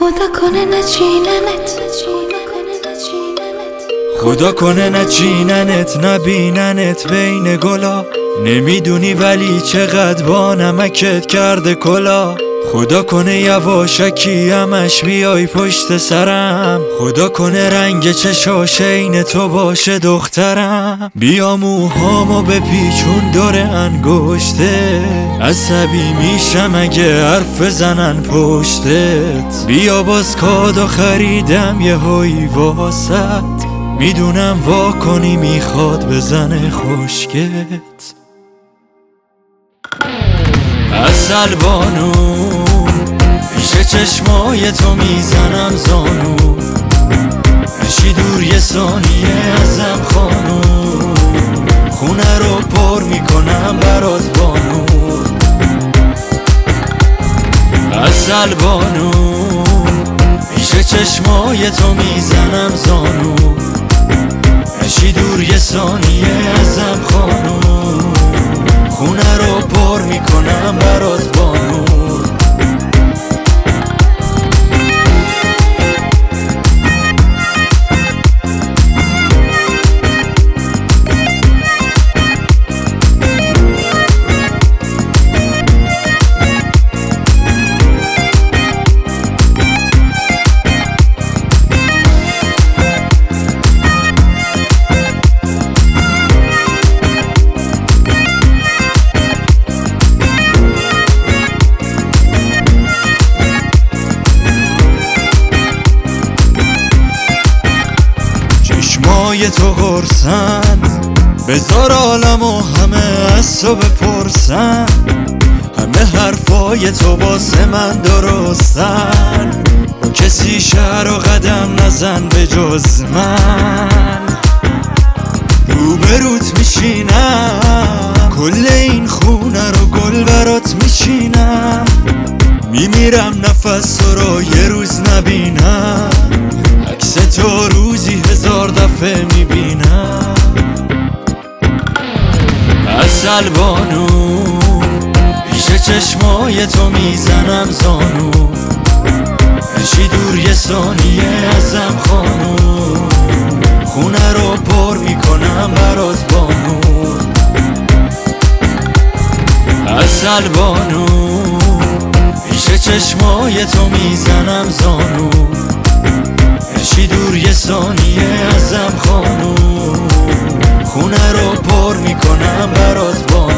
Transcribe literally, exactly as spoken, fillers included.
خدا کنه نچیننت، خدا کنه نچیننت نبیننت بین گلا. نمیدونی ولی چقدر با نمکت کرده کلا. خدا کنه یواشکی همش بیای پشت سرم. خدا کنه رنگ چشاش عین تو باشه دخترم. بیا موهامو بپیچون دور انگشته، عصبی میشم اگه حرف زنن پشتت. بیا باز کادو خریدم یه هایی واسط، میدونم وا کنی میخواد بزنه خشکت. عسل بانو پیش چشمای تو میزنم زانو، نشی دور یه ثانیه ازم خانو. خونه رو پر میکنم برات بانو. عسل بانو پیش چشمای تو میزنم زانو، نشی دور یه ثانیه ازم خانو. خونه رو پر میکنم برات بانو. چشمای تو قرصن، بذار عالمو همه از تو بپرسن. همه حرفای تو واسه من درستن، کسی شهر و قدم نزن به جز من. روبروت میشینم، کل این خونه رو گل برات میچینم. میمیرم نفس تو رو یه روز نبینم، عکس تو روزی هزار دفعه میبینم. عسل بانو پیش چشمای تو میزنم زانو، نشی دور یه ثانیه ازم خانو. خونه رو پر میکنم برات بانو. عسل بانو پیش چشمای تو میزنم زانو، نشی دور یه ثانیه ازم خانو. خونه رو پر میکنم برات بانو.